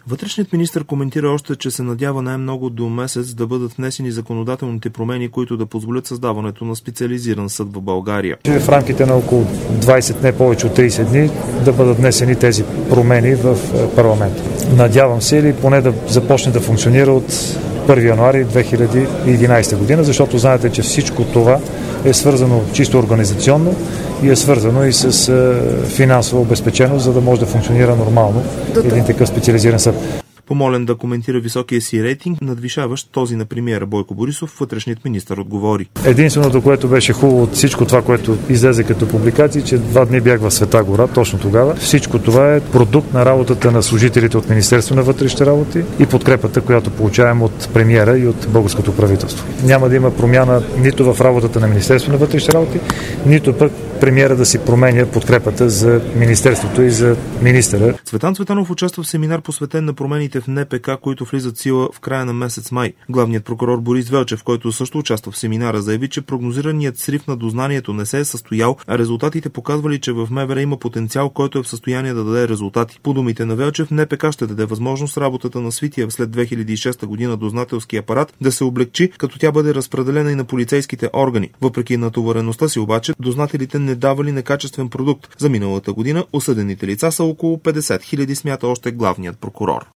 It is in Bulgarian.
Вътрешният министър коментира още, че се надява най-много до месец да бъдат внесени законодателните промени, които да позволят създаването на специализиран съд в България. В рамките на около 20, не повече от 30 дни да бъдат внесени тези промени в парламента. Надявам се или поне да започне да функционира от 1 януари 2011 година, защото знаете, че всичко това е свързано чисто организационно и е свързано и с финансова обезпеченост, за да може да функционира нормално един такъв специализиран съд. Помолен да коментира високия си рейтинг, надвишаващ този на премиера Бойко Борисов, вътрешният министър отговори. Единственото, което беше хубаво от всичко това, което излезе като публикации, че 2 дни бях в Света гора, точно тогава. Всичко това е продукт на работата на служителите от Министерство на вътрешните работи и подкрепата, която получаваме от премиера и от българското правителство. Няма да има промяна нито в работата на Министерство на вътрешните работи, нито пък премиера да си променя подкрепата за Министерството и за министъра. Цветан Цветанов участва в семинар, посветен на промените в НПК, които влизат в сила в края на месец май. Главният прокурор Борис Велчев, който също участва в семинара, заяви, че прогнозираният срив на дознанието не се е състоял, а резултатите показвали, че в МВР има потенциал, който е в състояние да даде резултати. По думите на Велчев, НПК ще даде възможност работата на свития след 2006 година дознателски апарат да се облегчи, като тя бъде разпределена и на полицейските органи. Въпреки натовареността си обаче, дознателите не давали некачествен продукт. За миналата година осъдените лица са около 50 000, смята още главният прокурор.